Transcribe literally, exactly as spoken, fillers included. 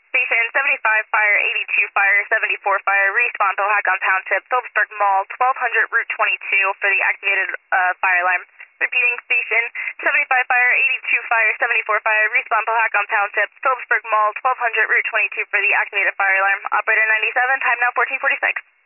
Station seventy-five Fire, eighty-two Fire, seventy-four Fire, respawn Powhatan Township, Phillipsburg Mall, twelve hundred Route twenty-two for the activated uh, fire alarm. Repeating, Station seventy-five Fire, eighty-two Fire, seventy-four Fire, respawn Powhatan Township, Phillipsburg Mall, twelve hundred Route twenty-two for the activated fire alarm. Operator ninety-seven, time now fourteen forty-six.